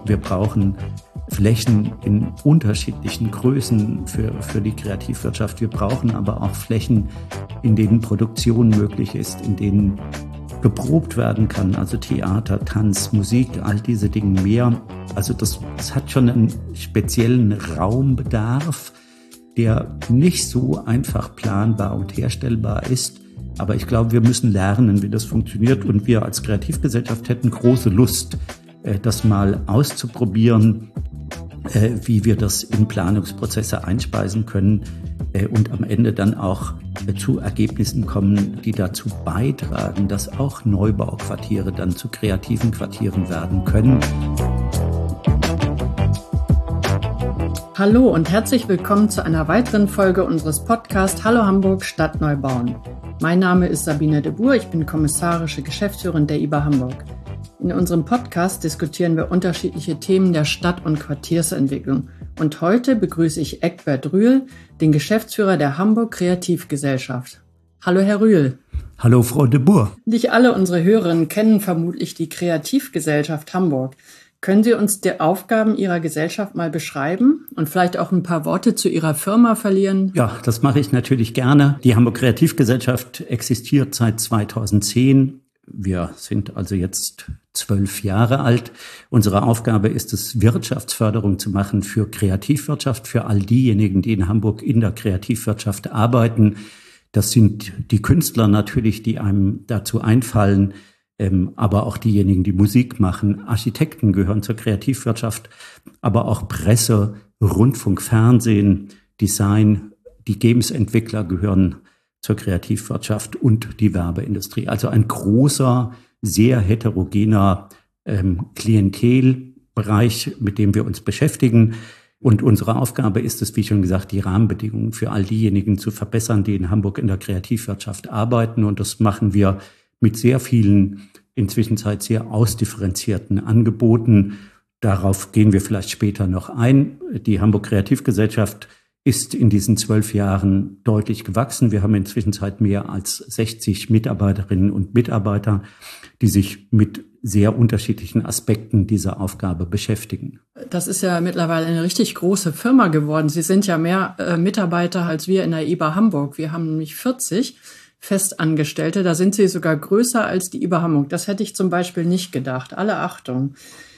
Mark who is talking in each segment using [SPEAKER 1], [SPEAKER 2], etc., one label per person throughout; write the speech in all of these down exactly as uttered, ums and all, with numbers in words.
[SPEAKER 1] Wir brauchen Flächen in unterschiedlichen Größen für, für die Kreativwirtschaft. Wir brauchen aber auch Flächen, in denen Produktion möglich ist, in denen geprobt werden kann, also Theater, Tanz, Musik, all diese Dinge mehr. Also das, das hat schon einen speziellen Raumbedarf, der nicht so einfach planbar und herstellbar ist. Aber ich glaube, wir müssen lernen, wie das funktioniert. Und wir als Kreativgesellschaft hätten große Lust, das mal auszuprobieren, wie wir das in Planungsprozesse einspeisen können und am Ende dann auch zu Ergebnissen kommen, die dazu beitragen, dass auch Neubauquartiere dann zu kreativen Quartieren werden können.
[SPEAKER 2] Hallo und herzlich willkommen zu einer weiteren Folge unseres Podcasts Hallo Hamburg, Stadt neu bauen. Mein Name ist Sabine de Boer, ich bin kommissarische Geschäftsführerin der I B A Hamburg. In unserem Podcast diskutieren wir unterschiedliche Themen der Stadt- und Quartiersentwicklung. Und heute begrüße ich Egbert Rühl, den Geschäftsführer der Hamburg Kreativgesellschaft. Hallo, Herr Rühl.
[SPEAKER 1] Hallo, Frau de Boer.
[SPEAKER 2] Nicht alle unsere Hörerinnen kennen vermutlich die Kreativgesellschaft Hamburg. Können Sie uns die Aufgaben Ihrer Gesellschaft mal beschreiben und vielleicht auch ein paar Worte zu Ihrer Firma verlieren?
[SPEAKER 1] Ja, das mache ich natürlich gerne. Die Hamburg Kreativgesellschaft existiert seit zweitausendzehn. Wir sind also jetzt zwölf Jahre alt. Unsere Aufgabe ist es, Wirtschaftsförderung zu machen für Kreativwirtschaft, für all diejenigen, die in Hamburg in der Kreativwirtschaft arbeiten. Das sind die Künstler natürlich, die einem dazu einfallen, ähm, aber auch diejenigen, die Musik machen. Architekten gehören zur Kreativwirtschaft, aber auch Presse, Rundfunk, Fernsehen, Design, die Games-Entwickler gehören zur Kreativwirtschaft und die Werbeindustrie. Also ein großer, sehr heterogener ähm, Klientelbereich, mit dem wir uns beschäftigen. Und unsere Aufgabe ist es, wie schon gesagt, die Rahmenbedingungen für all diejenigen zu verbessern, die in Hamburg in der Kreativwirtschaft arbeiten. Und das machen wir mit sehr vielen, inzwischen sehr ausdifferenzierten Angeboten. Darauf gehen wir vielleicht später noch ein. Die Hamburg Kreativgesellschaft ist in diesen zwölf Jahren deutlich gewachsen. Wir haben inzwischen mehr als sechzig Mitarbeiterinnen und Mitarbeiter, die sich mit sehr unterschiedlichen Aspekten dieser Aufgabe beschäftigen.
[SPEAKER 2] Das ist ja mittlerweile eine richtig große Firma geworden. Sie sind ja mehr äh, Mitarbeiter als wir in der I B A Hamburg. Wir haben nämlich vierzig Festangestellte. Da sind Sie sogar größer als die I B A Hamburg. Das hätte ich zum Beispiel nicht gedacht. Alle Achtung.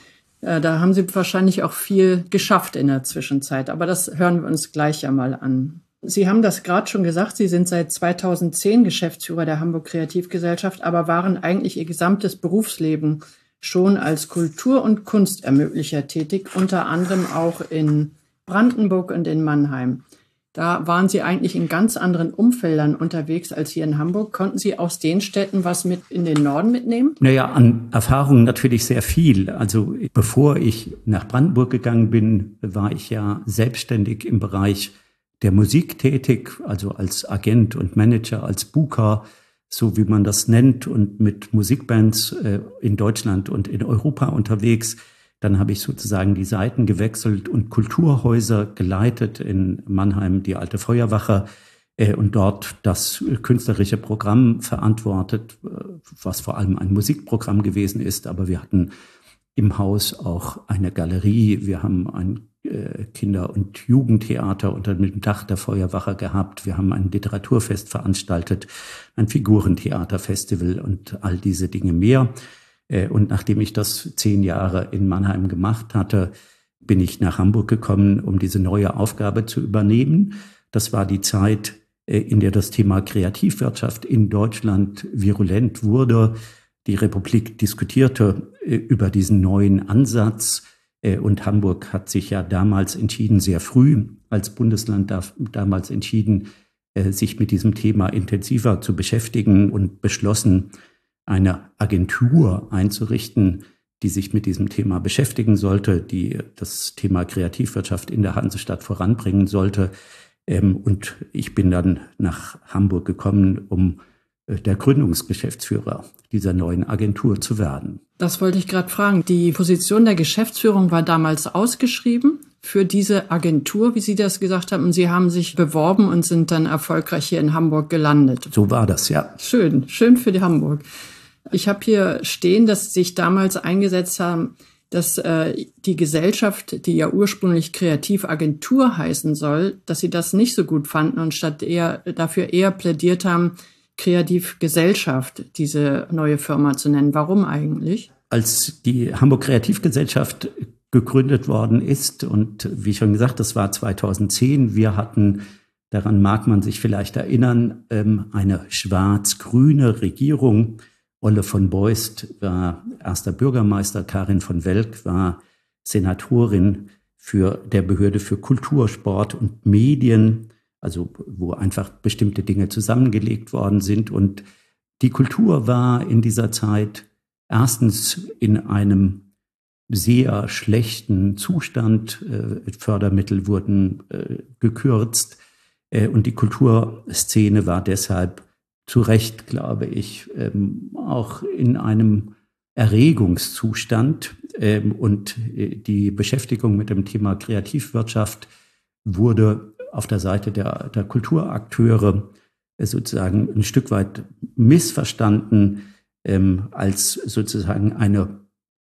[SPEAKER 2] Da haben Sie wahrscheinlich auch viel geschafft in der Zwischenzeit, aber das hören wir uns gleich ja mal an. Sie haben das gerade schon gesagt, Sie sind seit zweitausendzehn Geschäftsführer der Hamburg Kreativgesellschaft, aber waren eigentlich Ihr gesamtes Berufsleben schon als Kultur- und Kunstermöglicher tätig, unter anderem auch in Brandenburg und in Mannheim. Da waren Sie eigentlich in ganz anderen Umfeldern unterwegs als hier in Hamburg. Konnten Sie aus den Städten was mit in den Norden mitnehmen?
[SPEAKER 1] Naja, an Erfahrungen natürlich sehr viel. Also bevor ich nach Brandenburg gegangen bin, war ich ja selbstständig im Bereich der Musik tätig, also als Agent und Manager, als Booker, so wie man das nennt, und mit Musikbands äh, in Deutschland und in Europa unterwegs. Dann habe ich sozusagen die Seiten gewechselt und Kulturhäuser geleitet, in Mannheim die Alte Feuerwache äh, und dort das künstlerische Programm verantwortet, äh, was vor allem ein Musikprogramm gewesen ist. Aber wir hatten im Haus auch eine Galerie, wir haben ein äh, Kinder- und Jugendtheater unter dem Dach der Feuerwache gehabt, wir haben ein Literaturfest veranstaltet, ein Figurentheaterfestival und all diese Dinge mehr. Und nachdem ich das zehn Jahre in Mannheim gemacht hatte, bin ich nach Hamburg gekommen, um diese neue Aufgabe zu übernehmen. Das war die Zeit, in der das Thema Kreativwirtschaft in Deutschland virulent wurde. Die Republik diskutierte über diesen neuen Ansatz. Und Hamburg hat sich ja damals entschieden, sehr früh als Bundesland damals entschieden, sich mit diesem Thema intensiver zu beschäftigen und beschlossen, eine Agentur einzurichten, die sich mit diesem Thema beschäftigen sollte, die das Thema Kreativwirtschaft in der Hansestadt voranbringen sollte. Und ich bin dann nach Hamburg gekommen, um der Gründungsgeschäftsführer dieser neuen Agentur zu werden.
[SPEAKER 2] Das wollte ich gerade fragen. Die Position der Geschäftsführung war damals ausgeschrieben für diese Agentur, wie Sie das gesagt haben. Und Sie haben sich beworben und sind dann erfolgreich hier in Hamburg gelandet.
[SPEAKER 1] So war das, ja.
[SPEAKER 2] Schön, schön für die Hamburg. Ich habe hier stehen, dass Sie sich damals eingesetzt haben, dass äh, die Gesellschaft, die ja ursprünglich Kreativagentur heißen soll, dass sie das nicht so gut fanden und statt eher dafür eher plädiert haben, Kreativgesellschaft, diese neue Firma zu nennen. Warum eigentlich?
[SPEAKER 1] Als die Hamburg Kreativgesellschaft gegründet worden ist und wie schon gesagt, das war zweitausendzehn, wir hatten, daran mag man sich vielleicht erinnern, eine schwarz-grüne Regierung. Olle von Beust war erster Bürgermeister, Karin von Welk war Senatorin für der Behörde für Kultur, Sport und Medien, also wo einfach bestimmte Dinge zusammengelegt worden sind. Und die Kultur war in dieser Zeit erstens in einem sehr schlechten Zustand. Fördermittel wurden gekürzt und die Kulturszene war deshalb zu Recht, glaube ich, auch in einem Erregungszustand. Und die Beschäftigung mit dem Thema Kreativwirtschaft wurde auf der Seite der, der Kulturakteure sozusagen ein Stück weit missverstanden als sozusagen eine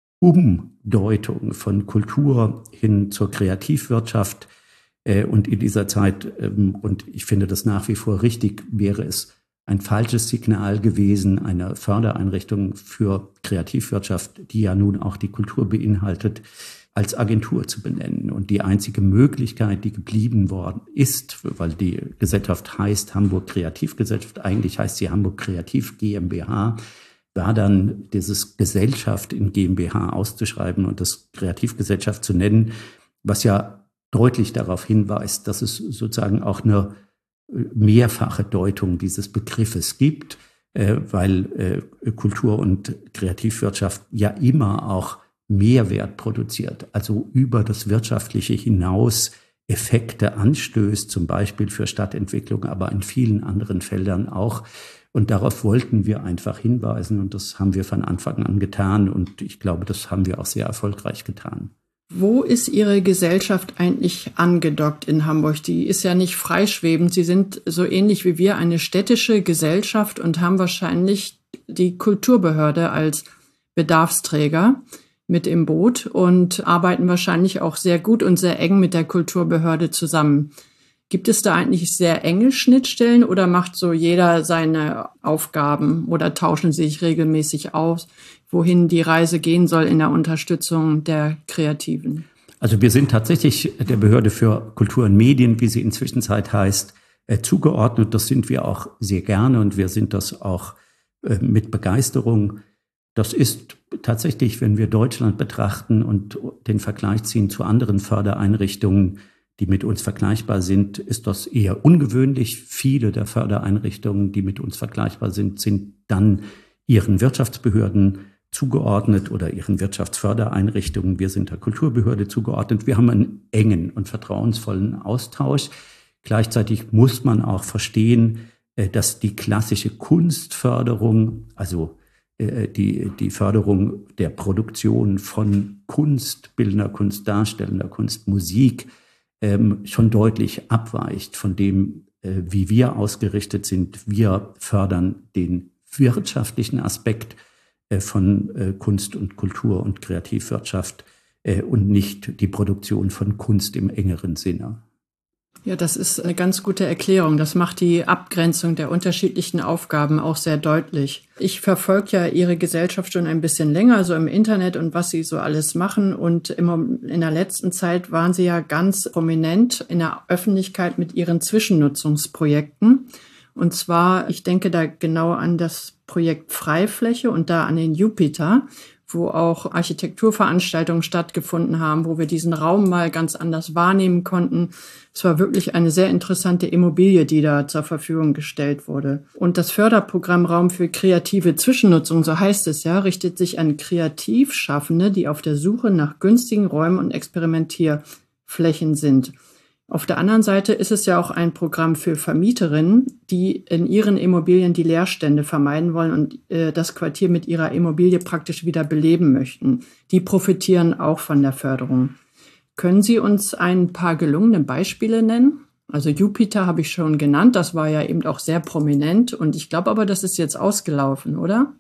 [SPEAKER 1] Umdeutung von Kultur hin zur Kreativwirtschaft. Und in dieser Zeit, und ich finde das nach wie vor richtig, wäre es ein falsches Signal gewesen, eine Fördereinrichtung für Kreativwirtschaft, die ja nun auch die Kultur beinhaltet, als Agentur zu benennen. Und die einzige Möglichkeit, die geblieben worden ist, weil die Gesellschaft heißt Hamburg Kreativgesellschaft, eigentlich heißt sie Hamburg Kreativ GmbH, war dann dieses Gesellschaft in GmbH auszuschreiben und das Kreativgesellschaft zu nennen, was ja deutlich darauf hinweist, dass es sozusagen auch eine mehrfache Deutung dieses Begriffes gibt, äh, weil äh, Kultur- und Kreativwirtschaft ja immer auch Mehrwert produziert, also über das Wirtschaftliche hinaus Effekte anstößt, zum Beispiel für Stadtentwicklung, aber in vielen anderen Feldern auch. Und darauf wollten wir einfach hinweisen und das haben wir von Anfang an getan und ich glaube, das haben wir auch sehr erfolgreich getan.
[SPEAKER 2] Wo ist Ihre Gesellschaft eigentlich angedockt in Hamburg? Die ist ja nicht freischwebend. Sie sind so ähnlich wie wir eine städtische Gesellschaft und haben wahrscheinlich die Kulturbehörde als Bedarfsträger mit im Boot und arbeiten wahrscheinlich auch sehr gut und sehr eng mit der Kulturbehörde zusammen. Gibt es da eigentlich sehr enge Schnittstellen oder macht so jeder seine Aufgaben oder tauschen sie sich regelmäßig aus, wohin die Reise gehen soll in der Unterstützung der Kreativen?
[SPEAKER 1] Also wir sind tatsächlich der Behörde für Kultur und Medien, wie sie inzwischen heißt, äh, zugeordnet. Das sind wir auch sehr gerne und wir sind das auch äh, mit Begeisterung. Das ist tatsächlich, wenn wir Deutschland betrachten und den Vergleich ziehen zu anderen Fördereinrichtungen, die mit uns vergleichbar sind, ist das eher ungewöhnlich. Viele der Fördereinrichtungen, die mit uns vergleichbar sind, sind dann ihren Wirtschaftsbehörden zugeordnet oder ihren Wirtschaftsfördereinrichtungen. Wir sind der Kulturbehörde zugeordnet. Wir haben einen engen und vertrauensvollen Austausch. Gleichzeitig muss man auch verstehen, dass die klassische Kunstförderung, also die, die Förderung der Produktion von Kunst, bildender Kunst, darstellender Kunst, Musik, Ähm, schon deutlich abweicht von dem, äh, wie wir ausgerichtet sind. Wir fördern den wirtschaftlichen Aspekt äh, von äh, Kunst und Kultur und Kreativwirtschaft äh, und nicht die Produktion von Kunst im engeren Sinne.
[SPEAKER 2] Ja, das ist eine ganz gute Erklärung. Das macht die Abgrenzung der unterschiedlichen Aufgaben auch sehr deutlich. Ich verfolge ja Ihre Gesellschaft schon ein bisschen länger, so im Internet und was Sie so alles machen. Und immer in der letzten Zeit waren Sie ja ganz prominent in der Öffentlichkeit mit Ihren Zwischennutzungsprojekten. Und zwar, ich denke da genau an das Projekt Freifläche und da an den Jupiter, wo auch Architekturveranstaltungen stattgefunden haben, wo wir diesen Raum mal ganz anders wahrnehmen konnten. Es war wirklich eine sehr interessante Immobilie, die da zur Verfügung gestellt wurde. Und das Förderprogramm Raum für kreative Zwischennutzung, so heißt es ja, richtet sich an Kreativschaffende, die auf der Suche nach günstigen Räumen und Experimentierflächen sind. Auf der anderen Seite ist es ja auch ein Programm für Vermieterinnen, die in ihren Immobilien die Leerstände vermeiden wollen und äh, das Quartier mit ihrer Immobilie praktisch wieder beleben möchten. Die profitieren auch von der Förderung. Können Sie uns ein paar gelungene Beispiele nennen? Also Jupiter habe ich schon genannt, das war ja eben auch sehr prominent und ich glaube aber, das ist jetzt ausgelaufen, oder?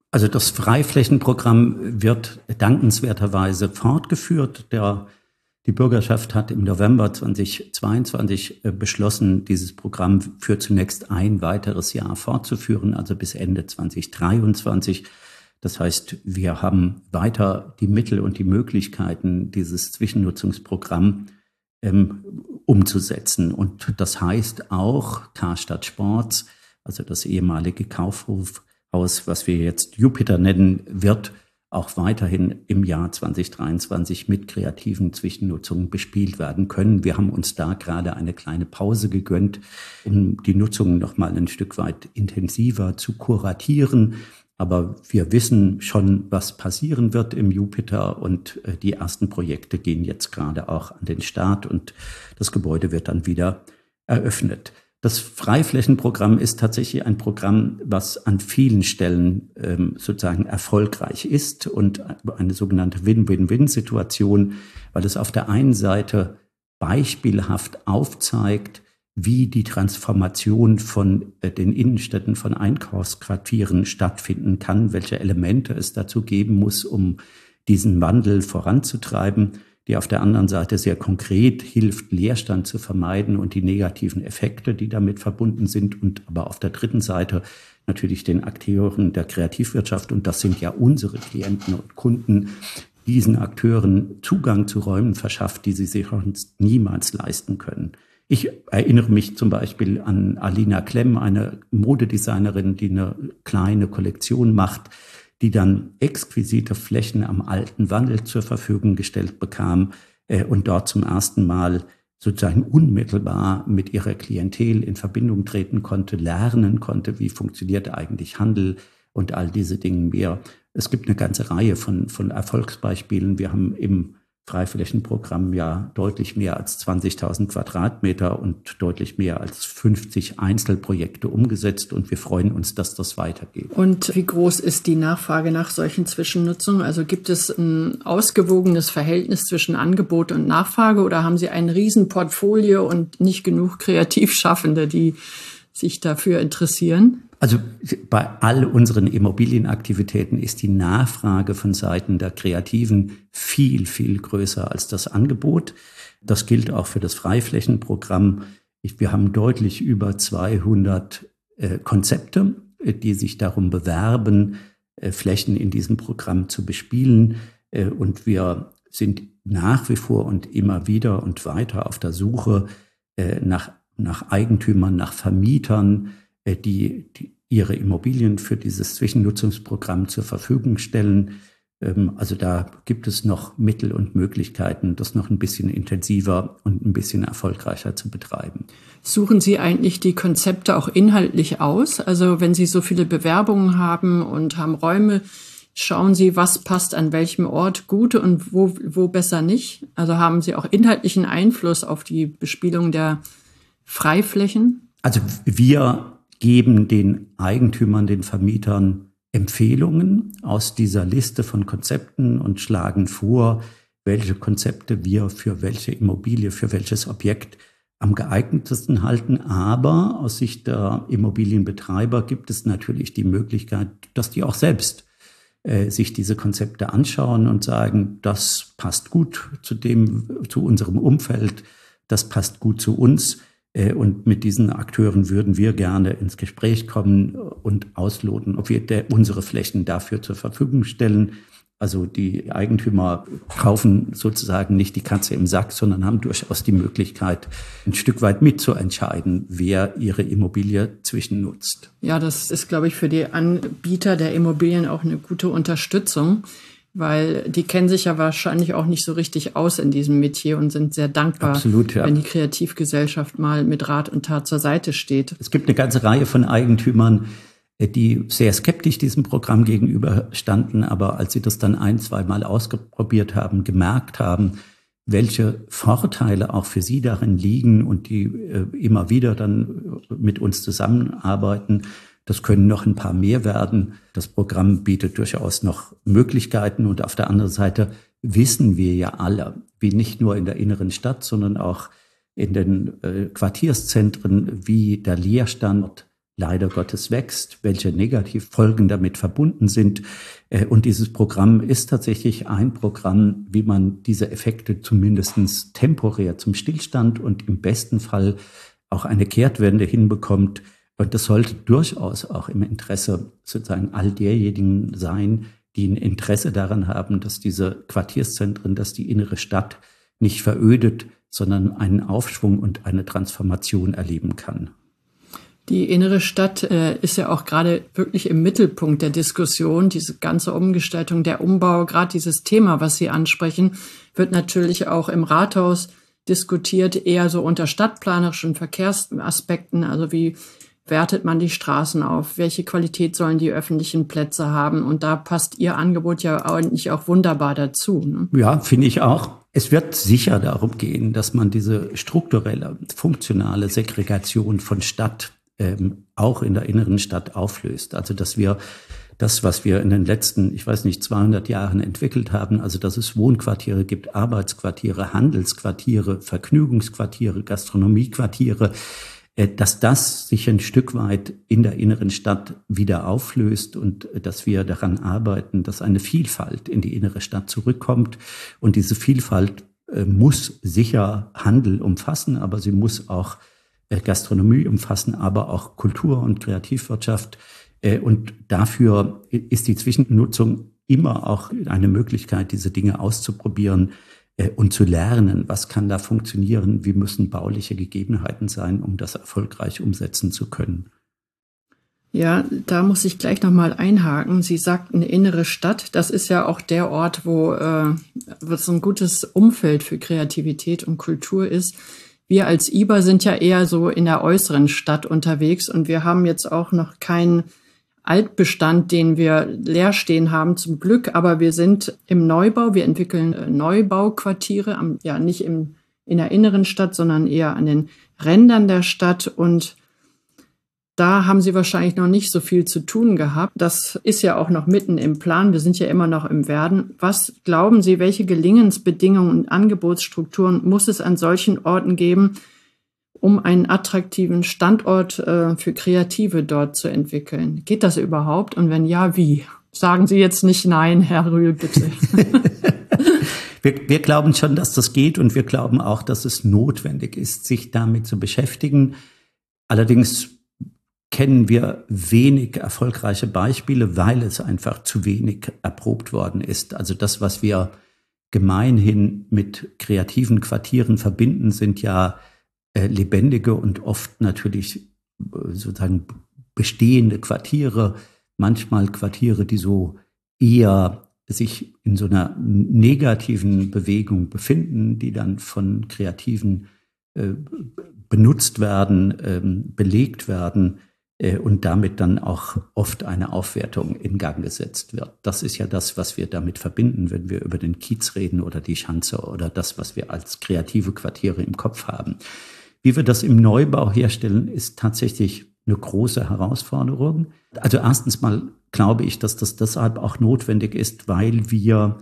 [SPEAKER 1] Also das Freiflächenprogramm wird dankenswerterweise fortgeführt. Der, die Bürgerschaft hat im November zweitausendzweiundzwanzig beschlossen, dieses Programm für zunächst ein weiteres Jahr fortzuführen, also bis Ende zweitausenddreiundzwanzig. Das heißt, wir haben weiter die Mittel und die Möglichkeiten, dieses Zwischennutzungsprogramm ähm, umzusetzen. Und das heißt auch, Karstadt Sports, also das ehemalige Kaufhof, Haus, was wir jetzt Jupiter nennen, wird auch weiterhin im Jahr zweitausenddreiundzwanzig mit kreativen Zwischennutzungen bespielt werden können. Wir haben uns da gerade eine kleine Pause gegönnt, um die Nutzung noch mal ein Stück weit intensiver zu kuratieren. Aber wir wissen schon, was passieren wird im Jupiter, und die ersten Projekte gehen jetzt gerade auch an den Start und das Gebäude wird dann wieder eröffnet. Das Freiflächenprogramm ist tatsächlich ein Programm, was an vielen Stellen ähm, sozusagen erfolgreich ist und eine sogenannte Win-Win-Win-Situation, weil es auf der einen Seite beispielhaft aufzeigt, wie die Transformation von äh, den Innenstädten, von Einkaufsquartieren stattfinden kann, welche Elemente es dazu geben muss, um diesen Wandel voranzutreiben, die auf der anderen Seite sehr konkret hilft, Leerstand zu vermeiden und die negativen Effekte, die damit verbunden sind, und aber auf der dritten Seite natürlich den Akteuren der Kreativwirtschaft, und das sind ja unsere Klienten und Kunden, diesen Akteuren Zugang zu Räumen verschafft, die sie sich sonst niemals leisten können. Ich erinnere mich zum Beispiel an Alina Klemm, eine Modedesignerin, die eine kleine Kollektion macht, die dann exquisite Flächen am alten Wandel zur Verfügung gestellt bekam äh, und dort zum ersten Mal sozusagen unmittelbar mit ihrer Klientel in Verbindung treten konnte, lernen konnte, wie funktioniert eigentlich Handel und all diese Dinge mehr. Es gibt eine ganze Reihe von, von Erfolgsbeispielen. Wir haben im Freiflächenprogramm ja deutlich mehr als zwanzigtausend Quadratmeter und deutlich mehr als fünfzig Einzelprojekte umgesetzt, und wir freuen uns, dass das weitergeht.
[SPEAKER 2] Und wie groß ist die Nachfrage nach solchen Zwischennutzungen? Also gibt es ein ausgewogenes Verhältnis zwischen Angebot und Nachfrage, oder haben Sie ein Riesenportfolio und nicht genug Kreativschaffende, die sich dafür interessieren?
[SPEAKER 1] Also bei all unseren Immobilienaktivitäten ist die Nachfrage von Seiten der Kreativen viel, viel größer als das Angebot. Das gilt auch für das Freiflächenprogramm. Wir haben deutlich über zweihundert äh, Konzepte, die sich darum bewerben, äh, Flächen in diesem Programm zu bespielen. Äh, und wir sind nach wie vor und immer wieder und weiter auf der Suche äh, nach, nach Eigentümern, nach Vermietern, äh, die, die ihre Immobilien für dieses Zwischennutzungsprogramm zur Verfügung stellen. Also da gibt es noch Mittel und Möglichkeiten, das noch ein bisschen intensiver und ein bisschen erfolgreicher zu betreiben.
[SPEAKER 2] Suchen Sie eigentlich die Konzepte auch inhaltlich aus? Also wenn Sie so viele Bewerbungen haben und haben Räume, schauen Sie, was passt an welchem Ort gut und wo, wo besser nicht? Also haben Sie auch inhaltlichen Einfluss auf die Bespielung der Freiflächen?
[SPEAKER 1] Also wir geben den Eigentümern, den Vermietern Empfehlungen aus dieser Liste von Konzepten und schlagen vor, welche Konzepte wir für welche Immobilie, für welches Objekt am geeignetesten halten. Aber aus Sicht der Immobilienbetreiber gibt es natürlich die Möglichkeit, dass die auch selbst äh, sich diese Konzepte anschauen und sagen, das passt gut zu dem, zu unserem Umfeld, das passt gut zu uns. Und mit diesen Akteuren würden wir gerne ins Gespräch kommen und ausloten, ob wir der, unsere Flächen dafür zur Verfügung stellen. Also die Eigentümer kaufen sozusagen nicht die Katze im Sack, sondern haben durchaus die Möglichkeit, ein Stück weit mitzuentscheiden, wer ihre Immobilie zwischennutzt.
[SPEAKER 2] Ja, das ist, glaube ich, für die Anbieter der Immobilien auch eine gute Unterstützung, weil die kennen sich ja wahrscheinlich auch nicht so richtig aus in diesem Metier und sind sehr dankbar,
[SPEAKER 1] Absolut, ja.
[SPEAKER 2] wenn die Kreativgesellschaft mal mit Rat und Tat zur Seite steht.
[SPEAKER 1] Es gibt eine ganze Reihe von Eigentümern, die sehr skeptisch diesem Programm gegenüber standen, aber als sie das dann ein-, zweimal ausprobiert haben, gemerkt haben, welche Vorteile auch für sie darin liegen und die äh, immer wieder dann mit uns zusammenarbeiten, das können noch ein paar mehr werden. Das Programm bietet durchaus noch Möglichkeiten, und auf der anderen Seite wissen wir ja alle, wie nicht nur in der inneren Stadt, sondern auch in den äh, Quartierszentren, wie der Leerstand leider Gottes wächst, welche Negativfolgen damit verbunden sind. Und dieses Programm ist tatsächlich ein Programm, wie man diese Effekte zumindest temporär zum Stillstand und im besten Fall auch eine Kehrtwende hinbekommt. Und das sollte durchaus auch im Interesse sozusagen all derjenigen sein, die ein Interesse daran haben, dass diese Quartierszentren, dass die innere Stadt nicht verödet, sondern einen Aufschwung und eine Transformation erleben kann.
[SPEAKER 2] Die innere Stadt äh, ist ja auch gerade wirklich im Mittelpunkt der Diskussion. Diese ganze Umgestaltung, der Umbau, gerade dieses Thema, was Sie ansprechen, wird natürlich auch im Rathaus diskutiert, eher so unter stadtplanerischen Verkehrsaspekten. Also wie wertet man die Straßen auf? Welche Qualität sollen die öffentlichen Plätze haben? Und da passt Ihr Angebot ja eigentlich auch wunderbar dazu, ne?
[SPEAKER 1] Ja, finde ich auch. Es wird sicher darum gehen, dass man diese strukturelle, funktionale Segregation von Stadt ähm, auch in der inneren Stadt auflöst. Also dass wir das, was wir in den letzten, ich weiß nicht, zweihundert Jahren entwickelt haben, also dass es Wohnquartiere gibt, Arbeitsquartiere, Handelsquartiere, Vergnügungsquartiere, Gastronomiequartiere, dass das sich ein Stück weit in der inneren Stadt wieder auflöst und dass wir daran arbeiten, dass eine Vielfalt in die innere Stadt zurückkommt. Und diese Vielfalt äh, muss sicher Handel umfassen, aber sie muss auch äh, Gastronomie umfassen, aber auch Kultur und Kreativwirtschaft. Äh, und dafür ist die Zwischennutzung immer auch eine Möglichkeit, diese Dinge auszuprobieren und zu lernen, was kann da funktionieren, wie müssen bauliche Gegebenheiten sein, um das erfolgreich umsetzen zu können.
[SPEAKER 2] Ja, da muss ich gleich nochmal einhaken. Sie sagt, eine innere Stadt, das ist ja auch der Ort, wo, äh, wo so ein gutes Umfeld für Kreativität und Kultur ist. Wir als I B A sind ja eher so in der äußeren Stadt unterwegs und wir haben jetzt auch noch keinen Altbestand, den wir leer stehen haben, zum Glück. Aber wir sind im Neubau. Wir entwickeln Neubauquartiere, am, ja nicht im, in der inneren Stadt, sondern eher an den Rändern der Stadt. Und da haben Sie wahrscheinlich noch nicht so viel zu tun gehabt. Das ist ja auch noch mitten im Plan. Wir sind ja immer noch im Werden. Was glauben Sie, welche Gelingensbedingungen und Angebotsstrukturen muss es an solchen Orten geben, um einen attraktiven Standort äh, für Kreative dort zu entwickeln? Geht das überhaupt? Und wenn ja, wie? Sagen Sie jetzt nicht nein, Herr Rühl, bitte.
[SPEAKER 1] wir, wir glauben schon, dass das geht und wir glauben auch, dass es notwendig ist, sich damit zu beschäftigen. Allerdings kennen wir wenig erfolgreiche Beispiele, weil es einfach zu wenig erprobt worden ist. Also das, was wir gemeinhin mit kreativen Quartieren verbinden, sind ja lebendige und oft natürlich sozusagen bestehende Quartiere, manchmal Quartiere, die so eher sich in so einer negativen Bewegung befinden, die dann von Kreativen äh, benutzt werden, ähm, belegt werden äh, und damit dann auch oft eine Aufwertung in Gang gesetzt wird. Das ist ja das, was wir damit verbinden, wenn wir über den Kiez reden oder die Schanze oder das, was wir als kreative Quartiere im Kopf haben. Wie wir das im Neubau herstellen, ist tatsächlich eine große Herausforderung. Also erstens mal glaube ich, dass das deshalb auch notwendig ist, weil wir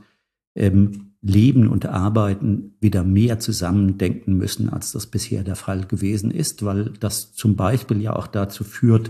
[SPEAKER 1] ähm, Leben und Arbeiten wieder mehr zusammendenken müssen, als das bisher der Fall gewesen ist, weil das zum Beispiel ja auch dazu führt,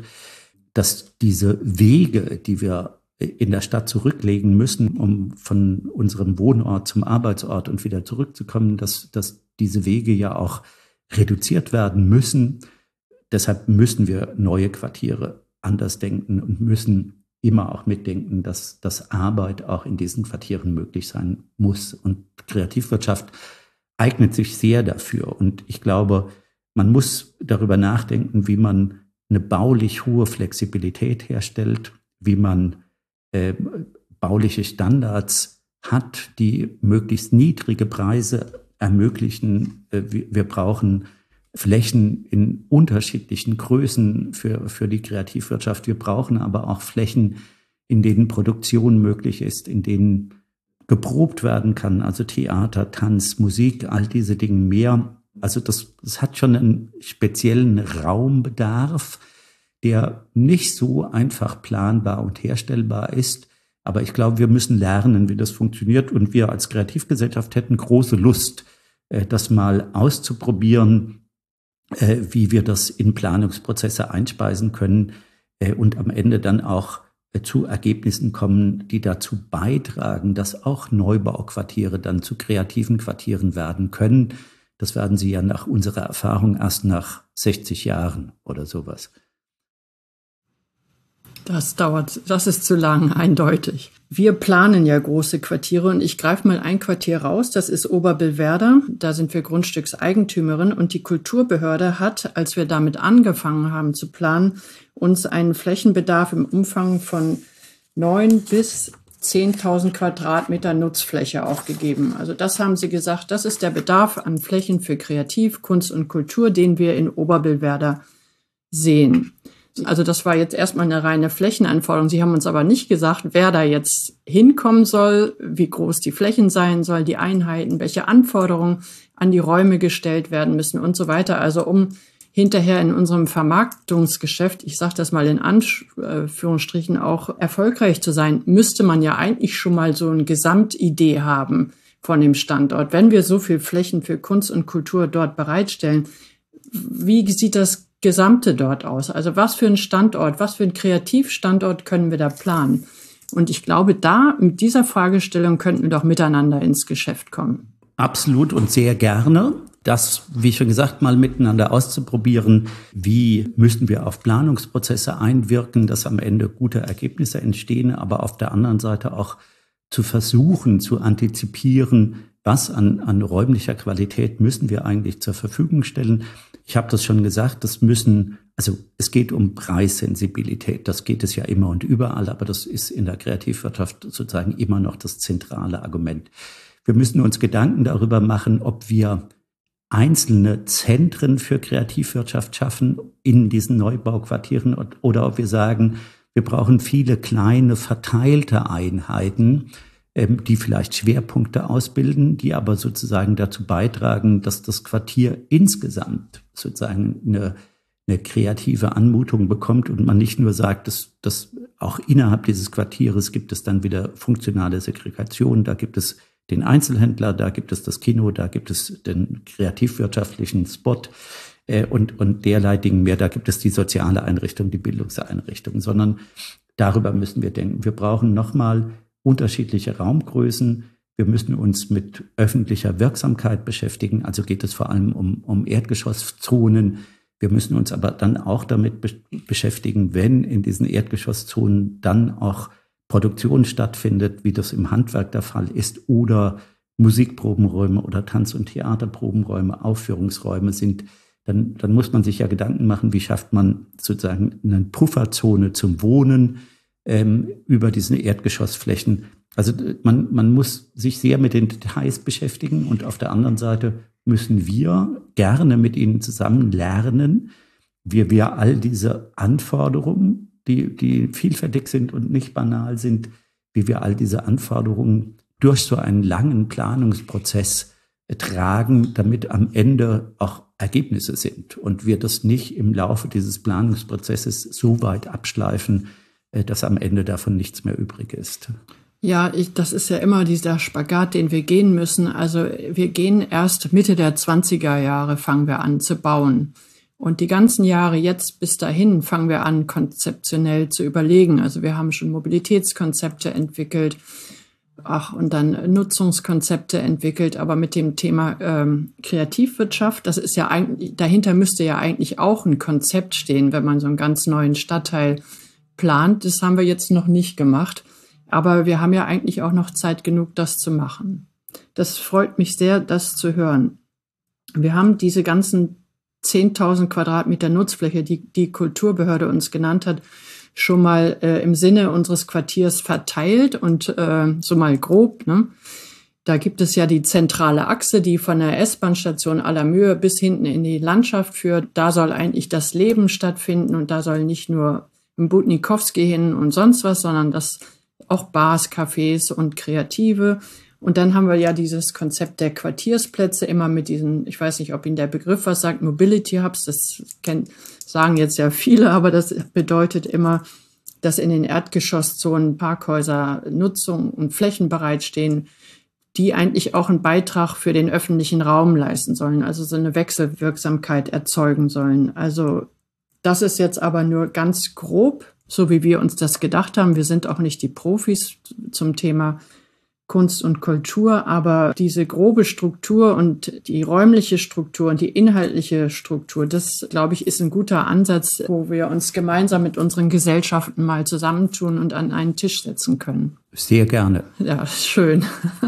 [SPEAKER 1] dass diese Wege, die wir in der Stadt zurücklegen müssen, um von unserem Wohnort zum Arbeitsort und wieder zurückzukommen, dass, dass diese Wege ja auch reduziert werden müssen. Deshalb müssen wir neue Quartiere anders denken und müssen immer auch mitdenken, dass, dass Arbeit auch in diesen Quartieren möglich sein muss. Und Kreativwirtschaft eignet sich sehr dafür. Und ich glaube, man muss darüber nachdenken, wie man eine baulich hohe Flexibilität herstellt, wie man äh, bauliche Standards hat, die möglichst niedrige Preise ermöglichen. Wir brauchen Flächen in unterschiedlichen Größen für, für die Kreativwirtschaft. Wir brauchen aber auch Flächen, in denen Produktion möglich ist, in denen geprobt werden kann. Also Theater, Tanz, Musik, all diese Dinge mehr. Also das, das hat schon einen speziellen Raumbedarf, der nicht so einfach planbar und herstellbar ist. Aber ich glaube, wir müssen lernen, wie das funktioniert. Und wir als Kreativgesellschaft hätten große Lust, das mal auszuprobieren, äh, wie wir das in Planungsprozesse einspeisen können äh, und am Ende dann auch äh, zu Ergebnissen kommen, die dazu beitragen, dass auch Neubauquartiere dann zu kreativen Quartieren werden können. Das werden sie ja nach unserer Erfahrung erst nach sechzig Jahren oder sowas.
[SPEAKER 2] Das dauert, das ist zu lang, eindeutig. Wir planen ja große Quartiere und ich greife mal ein Quartier raus, das ist Oberbillwerder. Da sind wir Grundstückseigentümerin und die Kulturbehörde hat, als wir damit angefangen haben zu planen, uns einen Flächenbedarf im Umfang von neun bis zehntausend Quadratmeter Nutzfläche aufgegeben. Also das haben sie gesagt, das ist der Bedarf an Flächen für Kreativ, Kunst und Kultur, den wir in Oberbillwerder sehen. Also das war jetzt erstmal eine reine Flächenanforderung. Sie haben uns aber nicht gesagt, wer da jetzt hinkommen soll, wie groß die Flächen sein sollen, die Einheiten, welche Anforderungen an die Räume gestellt werden müssen und so weiter. Also um hinterher in unserem Vermarktungsgeschäft, ich sage das mal in Anführungsstrichen, auch erfolgreich zu sein, müsste man ja eigentlich schon mal so eine Gesamtidee haben von dem Standort. Wenn wir so viel Flächen für Kunst und Kultur dort bereitstellen, wie sieht das Gesamte dort aus? Also was für ein Standort, was für ein Kreativstandort können wir da planen? Und ich glaube, da mit dieser Fragestellung könnten wir doch miteinander ins Geschäft kommen.
[SPEAKER 1] Absolut und sehr gerne. Das, wie schon gesagt, mal miteinander auszuprobieren. Wie müssen wir auf Planungsprozesse einwirken, dass am Ende gute Ergebnisse entstehen, aber auf der anderen Seite auch zu versuchen, zu antizipieren, was an, an räumlicher Qualität müssen wir eigentlich zur Verfügung stellen. Ich habe das schon gesagt, das müssen, also es geht um Preissensibilität, das geht es ja immer und überall, aber das ist in der Kreativwirtschaft sozusagen immer noch das zentrale Argument. Wir müssen uns Gedanken darüber machen, ob wir einzelne Zentren für Kreativwirtschaft schaffen in diesen Neubauquartieren oder ob wir sagen, wir brauchen viele kleine verteilte Einheiten, die vielleicht Schwerpunkte ausbilden, die aber sozusagen dazu beitragen, dass das Quartier insgesamt sozusagen eine, eine kreative Anmutung bekommt und man nicht nur sagt, dass, dass auch innerhalb dieses Quartieres gibt es dann wieder funktionale Segregation, da gibt es den Einzelhändler, da gibt es das Kino, da gibt es den kreativwirtschaftlichen Spot äh, und, und derlei Dinge mehr, da gibt es die soziale Einrichtung, die Bildungseinrichtung, sondern darüber müssen wir denken. Wir brauchen nochmal unterschiedliche Raumgrößen. Wir müssen uns mit öffentlicher Wirksamkeit beschäftigen. Also geht es vor allem um, um Erdgeschosszonen. Wir müssen uns aber dann auch damit be- beschäftigen, wenn in diesen Erdgeschosszonen dann auch Produktion stattfindet, wie das im Handwerk der Fall ist, oder Musikprobenräume oder Tanz- und Theaterprobenräume, Aufführungsräume sind, dann, dann muss man sich ja Gedanken machen, wie schafft man sozusagen eine Pufferzone zum Wohnen, Ähm, über diese Erdgeschossflächen. Also man, man muss sich sehr mit den Details beschäftigen und auf der anderen Seite müssen wir gerne mit ihnen zusammen lernen, wie wir all diese Anforderungen, die, die vielfältig sind und nicht banal sind, wie wir all diese Anforderungen durch so einen langen Planungsprozess tragen, damit am Ende auch Ergebnisse sind und wir das nicht im Laufe dieses Planungsprozesses so weit abschleifen, dass am Ende davon nichts mehr übrig ist.
[SPEAKER 2] Ja, ich, das ist ja immer dieser Spagat, den wir gehen müssen. Also wir gehen erst Mitte der zwanziger Jahre, fangen wir an zu bauen. Und die ganzen Jahre jetzt bis dahin fangen wir an, konzeptionell zu überlegen. Also wir haben schon Mobilitätskonzepte entwickelt, ach, und dann Nutzungskonzepte entwickelt. Aber mit dem Thema ähm, Kreativwirtschaft, das ist ja eigentlich, dahinter müsste ja eigentlich auch ein Konzept stehen, wenn man so einen ganz neuen Stadtteil plant. Das haben wir jetzt noch nicht gemacht. Aber wir haben ja eigentlich auch noch Zeit genug, das zu machen. Das freut mich sehr, das zu hören. Wir haben diese ganzen zehntausend Quadratmeter Nutzfläche, die die Kulturbehörde uns genannt hat, schon mal äh, im Sinne unseres Quartiers verteilt und äh, so mal grob, ne? Da gibt es ja die zentrale Achse, die von der S-Bahn-Station Allermühe bis hinten in die Landschaft führt. Da soll eigentlich das Leben stattfinden und da soll nicht nur ein Butnikowski hin und sonst was, sondern das auch Bars, Cafés und Kreative. Und dann haben wir ja dieses Konzept der Quartiersplätze immer mit diesen, ich weiß nicht, ob Ihnen der Begriff was sagt, Mobility Hubs, das kennt, sagen jetzt ja viele, aber das bedeutet immer, dass in den Erdgeschosszonen Parkhäuser Nutzung und Flächen bereitstehen, die eigentlich auch einen Beitrag für den öffentlichen Raum leisten sollen, also so eine Wechselwirksamkeit erzeugen sollen. Also das ist jetzt aber nur ganz grob, so wie wir uns das gedacht haben. Wir sind auch nicht die Profis zum Thema Kunst und Kultur, aber diese grobe Struktur und die räumliche Struktur und die inhaltliche Struktur, das, glaube ich, ist ein guter Ansatz, wo wir uns gemeinsam mit unseren Gesellschaften mal zusammentun und an einen Tisch setzen können.
[SPEAKER 1] Sehr gerne.
[SPEAKER 2] Ja, schön.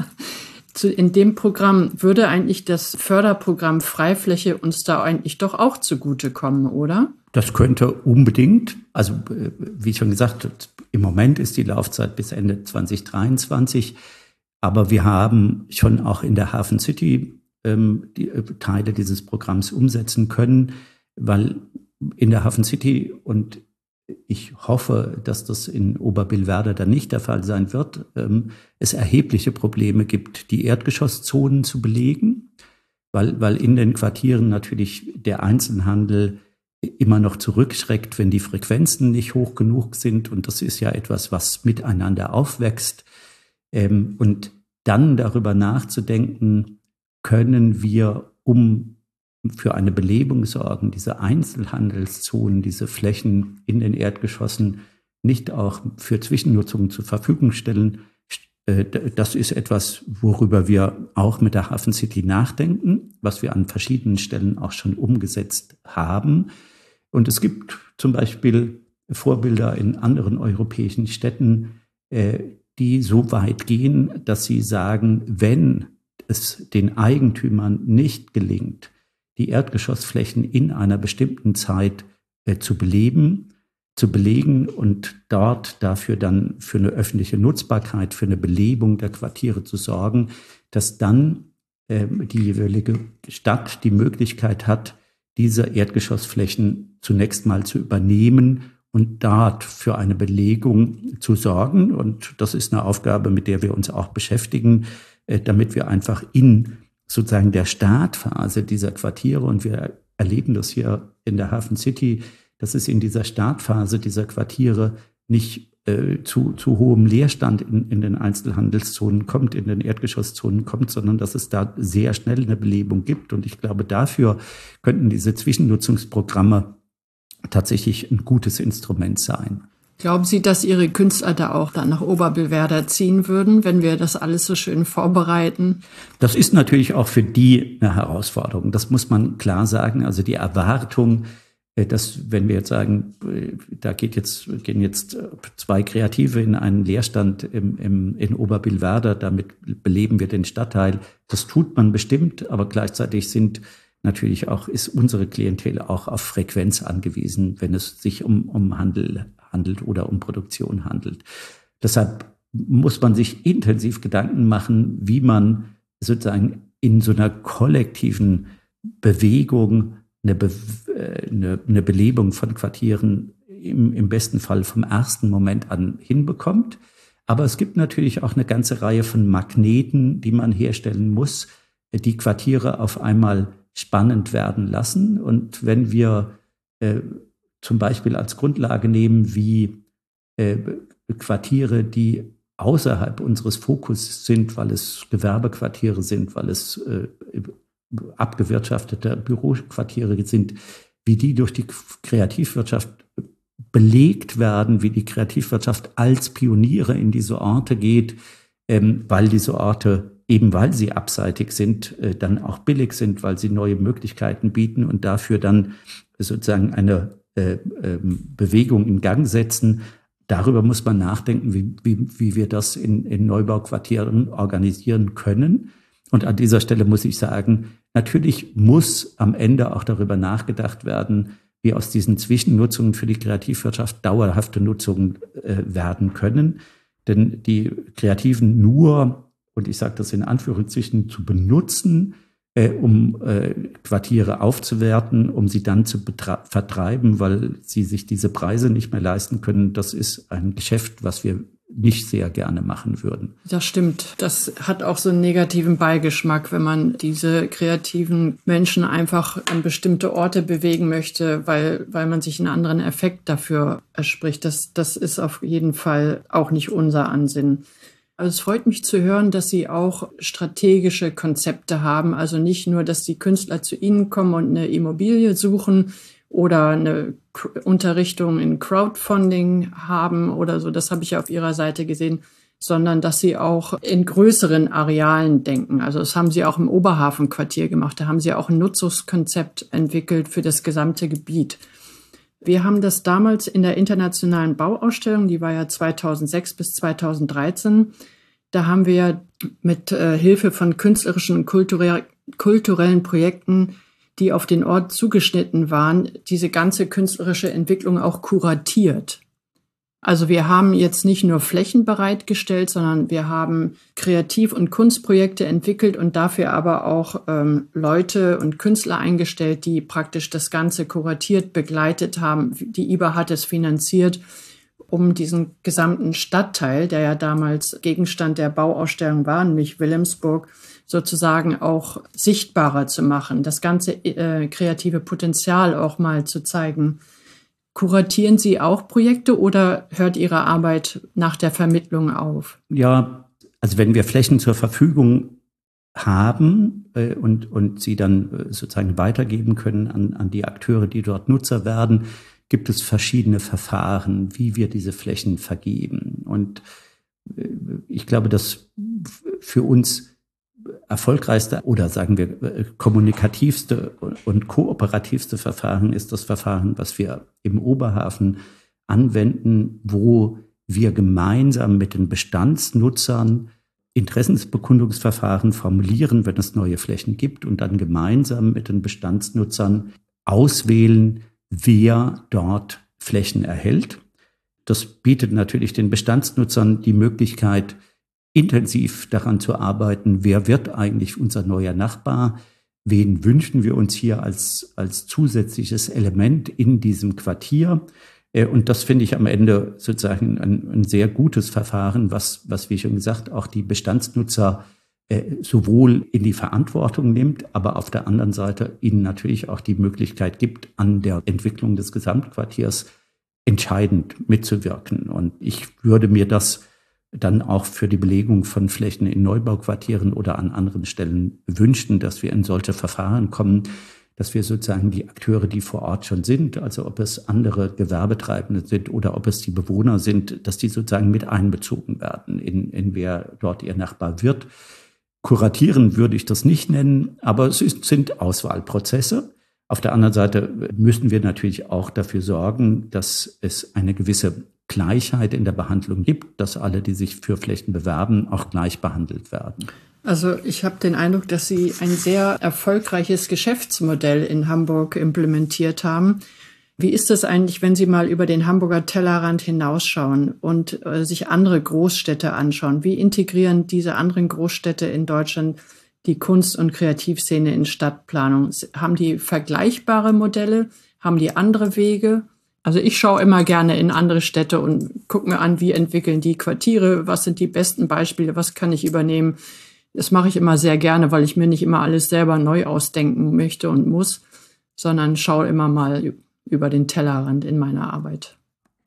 [SPEAKER 2] In dem Programm würde eigentlich das Förderprogramm Freifläche uns da eigentlich doch auch zugutekommen, oder?
[SPEAKER 1] Das könnte unbedingt. Also wie schon gesagt, im Moment ist die Laufzeit bis Ende zwanzig dreiundzwanzig. Aber wir haben schon auch in der Hafen City ähm, die äh, Teile dieses Programms umsetzen können, weil in der Hafen City, und ich hoffe, dass das in Oberbillwerder dann nicht der Fall sein wird, ähm, es erhebliche Probleme gibt, die Erdgeschosszonen zu belegen, weil, weil in den Quartieren natürlich der Einzelhandel immer noch zurückschreckt, wenn die Frequenzen nicht hoch genug sind. Und das ist ja etwas, was miteinander aufwächst. Ähm, und dann darüber nachzudenken, können wir, um für eine Belebung sorgen, diese Einzelhandelszonen, diese Flächen in den Erdgeschossen nicht auch für Zwischennutzungen zur Verfügung stellen. Äh, das ist etwas, worüber wir auch mit der Hafen City nachdenken, was wir an verschiedenen Stellen auch schon umgesetzt haben. Und es gibt zum Beispiel Vorbilder in anderen europäischen Städten, äh, die so weit gehen, dass sie sagen, wenn es den Eigentümern nicht gelingt, die Erdgeschossflächen in einer bestimmten Zeit äh, zu beleben, zu belegen und dort dafür dann für eine öffentliche Nutzbarkeit, für eine Belebung der Quartiere zu sorgen, dass dann äh, die jeweilige Stadt die Möglichkeit hat, diese Erdgeschossflächen zunächst mal zu übernehmen und dort für eine Belegung zu sorgen. Und das ist eine Aufgabe, mit der wir uns auch beschäftigen, äh, damit wir einfach in sozusagen der Startphase dieser Quartiere, und wir erleben das hier in der Hafen City, dass es in dieser Startphase dieser Quartiere nicht äh, zu, zu hohem Leerstand in, in den Einzelhandelszonen kommt, in den Erdgeschosszonen kommt, sondern dass es da sehr schnell eine Belebung gibt. Und ich glaube, dafür könnten diese Zwischennutzungsprogramme tatsächlich ein gutes Instrument sein.
[SPEAKER 2] Glauben Sie, dass Ihre Künstler da auch dann nach Oberbillwerder ziehen würden, wenn wir das alles so schön vorbereiten?
[SPEAKER 1] Das ist natürlich auch für die eine Herausforderung. Das muss man klar sagen. Also die Erwartung, dass, wenn wir jetzt sagen, da geht jetzt, gehen jetzt zwei Kreative in einen Leerstand im, im, in Oberbillwerder, damit beleben wir den Stadtteil. Das tut man bestimmt, aber gleichzeitig sind natürlich auch, ist unsere Klientel auch auf Frequenz angewiesen, wenn es sich um, um Handel handelt oder um Produktion handelt. Deshalb muss man sich intensiv Gedanken machen, wie man sozusagen in so einer kollektiven Bewegung eine, Be eine, eine Belebung von Quartieren im, im besten Fall vom ersten Moment an hinbekommt. Aber es gibt natürlich auch eine ganze Reihe von Magneten, die man herstellen muss, die Quartiere auf einmal spannend werden lassen. Und wenn wir äh, zum Beispiel als Grundlage nehmen, wie äh, Quartiere, die außerhalb unseres Fokus sind, weil es Gewerbequartiere sind, weil es äh, abgewirtschaftete Büroquartiere sind, wie die durch die Kreativwirtschaft belegt werden, wie die Kreativwirtschaft als Pioniere in diese Orte geht, ähm, weil diese Orte, eben weil sie abseitig sind, äh, dann auch billig sind, weil sie neue Möglichkeiten bieten und dafür dann sozusagen eine äh, äh, Bewegung in Gang setzen. Darüber muss man nachdenken, wie, wie, wie wir das in, in Neubauquartieren organisieren können. Und an dieser Stelle muss ich sagen, natürlich muss am Ende auch darüber nachgedacht werden, wie aus diesen Zwischennutzungen für die Kreativwirtschaft dauerhafte Nutzungen äh, werden können. Denn die Kreativen nur, und ich sage das in Anführungszeichen, zu benutzen, äh, um äh, Quartiere aufzuwerten, um sie dann zu vertreiben, weil sie sich diese Preise nicht mehr leisten können, das ist ein Geschäft, was wir nicht sehr gerne machen würden.
[SPEAKER 2] Das stimmt. Das hat auch so einen negativen Beigeschmack, wenn man diese kreativen Menschen einfach an bestimmte Orte bewegen möchte, weil, weil man sich einen anderen Effekt dafür erspricht. Das, das ist auf jeden Fall auch nicht unser Ansinnen. Also es freut mich zu hören, dass Sie auch strategische Konzepte haben. Also nicht nur, dass die Künstler zu Ihnen kommen und eine Immobilie suchen oder eine Unterrichtung in Crowdfunding haben oder so. Das habe ich auf Ihrer Seite gesehen, sondern dass Sie auch in größeren Arealen denken. Also das haben Sie auch im Oberhafenquartier gemacht. Da haben Sie auch ein Nutzungskonzept entwickelt für das gesamte Gebiet. Wir haben das damals in der internationalen Bauausstellung, die war ja zweitausendsechs bis zweitausenddreizehn, da haben wir mit äh, Hilfe von künstlerischen und kulturell, kulturellen Projekten, die auf den Ort zugeschnitten waren, diese ganze künstlerische Entwicklung auch kuratiert. Also wir haben jetzt nicht nur Flächen bereitgestellt, sondern wir haben Kreativ- und Kunstprojekte entwickelt und dafür aber auch ähm, Leute und Künstler eingestellt, die praktisch das Ganze kuratiert, begleitet haben. Die I B A hat es finanziert, um diesen gesamten Stadtteil, der ja damals Gegenstand der Bauausstellung war, nämlich Wilhelmsburg, sozusagen auch sichtbarer zu machen, das ganze äh, kreative Potenzial auch mal zu zeigen. Kuratieren Sie auch Projekte oder hört Ihre Arbeit nach der Vermittlung auf?
[SPEAKER 1] Ja, also wenn wir Flächen zur Verfügung haben äh, und, und sie dann äh, sozusagen weitergeben können an, an die Akteure, die dort Nutzer werden, gibt es verschiedene Verfahren, wie wir diese Flächen vergeben. Und äh, ich glaube, dass für uns erfolgreichste oder sagen wir kommunikativste und kooperativste Verfahren ist das Verfahren, was wir im Oberhafen anwenden, wo wir gemeinsam mit den Bestandsnutzern Interessensbekundungsverfahren formulieren, wenn es neue Flächen gibt, und dann gemeinsam mit den Bestandsnutzern auswählen, wer dort Flächen erhält. Das bietet natürlich den Bestandsnutzern die Möglichkeit, intensiv daran zu arbeiten, wer wird eigentlich unser neuer Nachbar, wen wünschen wir uns hier als, als zusätzliches Element in diesem Quartier. Und das finde ich am Ende sozusagen ein, ein sehr gutes Verfahren, was, was, wie schon gesagt, auch die Bestandsnutzer äh, sowohl in die Verantwortung nimmt, aber auf der anderen Seite ihnen natürlich auch die Möglichkeit gibt, an der Entwicklung des Gesamtquartiers entscheidend mitzuwirken. Und ich würde mir das dann auch für die Belegung von Flächen in Neubauquartieren oder an anderen Stellen wünschen, dass wir in solche Verfahren kommen, dass wir sozusagen die Akteure, die vor Ort schon sind, also ob es andere Gewerbetreibende sind oder ob es die Bewohner sind, dass die sozusagen mit einbezogen werden, in, in wer dort ihr Nachbar wird. Kuratieren würde ich das nicht nennen, aber es ist, sind Auswahlprozesse. Auf der anderen Seite müssen wir natürlich auch dafür sorgen, dass es eine gewisse Gleichheit in der Behandlung gibt, dass alle, die sich für Flächen bewerben, auch gleich behandelt werden.
[SPEAKER 2] Also ich habe den Eindruck, dass Sie ein sehr erfolgreiches Geschäftsmodell in Hamburg implementiert haben. Wie ist es eigentlich, wenn Sie mal über den Hamburger Tellerrand hinausschauen und äh, sich andere Großstädte anschauen? Wie integrieren diese anderen Großstädte in Deutschland die Kunst- und Kreativszene in Stadtplanung? Haben die vergleichbare Modelle? Haben die andere Wege? Also ich schaue immer gerne in andere Städte und gucke mir an, wie entwickeln die Quartiere, was sind die besten Beispiele, was kann ich übernehmen. Das mache ich immer sehr gerne, weil ich mir nicht immer alles selber neu ausdenken möchte und muss, sondern schaue immer mal über den Tellerrand in meiner Arbeit.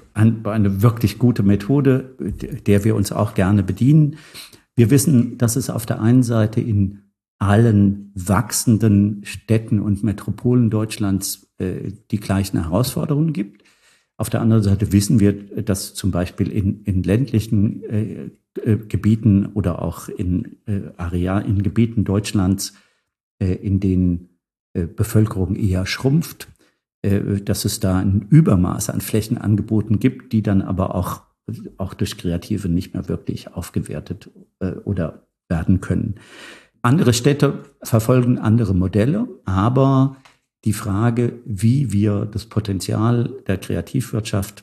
[SPEAKER 1] Eine wirklich gute Methode, der wir uns auch gerne bedienen. Wir wissen, dass es auf der einen Seite in allen wachsenden Städten und Metropolen Deutschlands äh, die gleichen Herausforderungen gibt. Auf der anderen Seite wissen wir, dass zum Beispiel in, in ländlichen äh, äh, Gebieten oder auch in äh, Area, in Gebieten Deutschlands, äh, in denen äh, Bevölkerung eher schrumpft, äh, dass es da ein Übermaß an Flächenangeboten gibt, die dann aber auch, auch durch Kreative nicht mehr wirklich aufgewertet äh, oder werden können. Andere Städte verfolgen andere Modelle, aber die Frage, wie wir das Potenzial der Kreativwirtschaft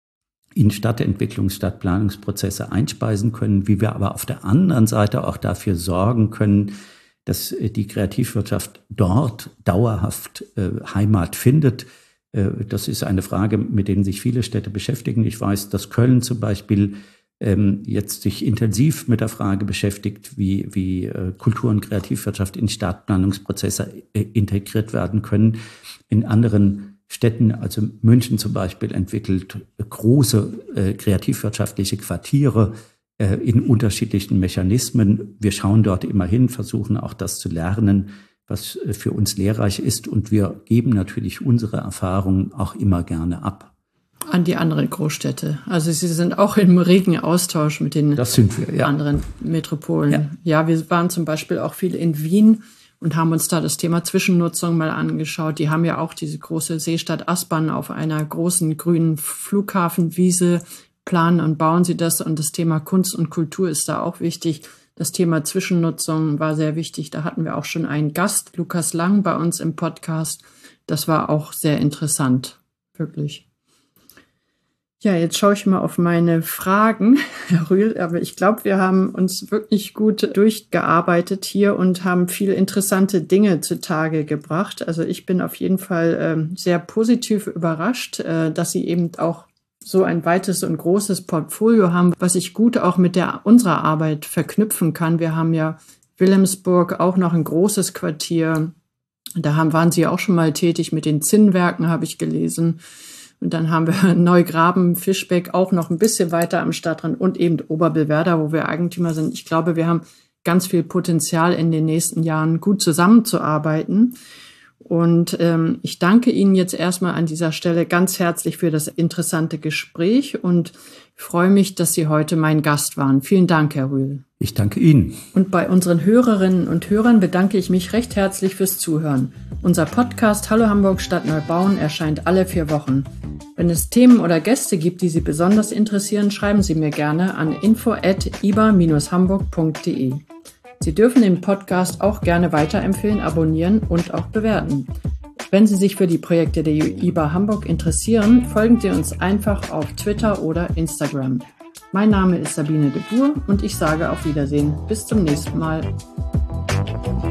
[SPEAKER 1] in Stadtentwicklungs-, Stadtplanungsprozesse einspeisen können, wie wir aber auf der anderen Seite auch dafür sorgen können, dass die Kreativwirtschaft dort dauerhaft äh, Heimat findet. Äh, das ist eine Frage, mit der sich viele Städte beschäftigen. Ich weiß, dass Köln zum Beispiel ähm, jetzt sich intensiv mit der Frage beschäftigt, wie, wie äh, Kultur- und Kreativwirtschaft in Stadtplanungsprozesse äh, integriert werden können. In anderen Städten, also München zum Beispiel, entwickelt große äh, kreativwirtschaftliche Quartiere äh, in unterschiedlichen Mechanismen. Wir schauen dort immer hin, versuchen auch das zu lernen, was äh, für uns lehrreich ist. Und wir geben natürlich unsere Erfahrungen auch immer gerne ab.
[SPEAKER 2] An die anderen Großstädte. Also Sie sind auch im regen Austausch mit den
[SPEAKER 1] das sind wir, ja.
[SPEAKER 2] anderen Metropolen.
[SPEAKER 1] Ja.
[SPEAKER 2] ja, wir waren zum Beispiel auch viel in Wien und haben uns da das Thema Zwischennutzung mal angeschaut. Die haben ja auch diese große Seestadt Aspern auf einer großen grünen Flughafenwiese. Planen und bauen sie das. Und das Thema Kunst und Kultur ist da auch wichtig. Das Thema Zwischennutzung war sehr wichtig. Da hatten wir auch schon einen Gast, Lukas Lang, bei uns im Podcast. Das war auch sehr interessant, wirklich. Ja, jetzt schaue ich mal auf meine Fragen, Herr Rühl, aber ich glaube, wir haben uns wirklich gut durchgearbeitet hier und haben viele interessante Dinge zutage gebracht. Also ich bin auf jeden Fall ähm, sehr positiv überrascht, äh, dass Sie eben auch so ein weites und großes Portfolio haben, was ich gut auch mit der unserer Arbeit verknüpfen kann. Wir haben ja Wilhelmsburg auch noch ein großes Quartier. Da haben, waren Sie auch schon mal tätig mit den Zinnwerken, habe ich gelesen. Und dann haben wir Neugraben, Fischbeck auch noch ein bisschen weiter am Stadtrand und eben Oberbillwerder, wo wir Eigentümer sind. Ich glaube, wir haben ganz viel Potenzial in den nächsten Jahren gut zusammenzuarbeiten. Und ähm, ich danke Ihnen jetzt erstmal an dieser Stelle ganz herzlich für das interessante Gespräch und freue mich, dass Sie heute mein Gast waren. Vielen Dank, Herr Rühl.
[SPEAKER 1] Ich danke Ihnen.
[SPEAKER 2] Und bei unseren Hörerinnen und Hörern bedanke ich mich recht herzlich fürs Zuhören. Unser Podcast Hallo Hamburg Stadt Neubauen erscheint alle vier Wochen. Wenn es Themen oder Gäste gibt, die Sie besonders interessieren, schreiben Sie mir gerne an info at i b a dash hamburg punkt d e. Sie dürfen den Podcast auch gerne weiterempfehlen, abonnieren und auch bewerten. Wenn Sie sich für die Projekte der I B A Hamburg interessieren, folgen Sie uns einfach auf Twitter oder Instagram. Mein Name ist Sabine de Boer und ich sage auf Wiedersehen. Bis zum nächsten Mal.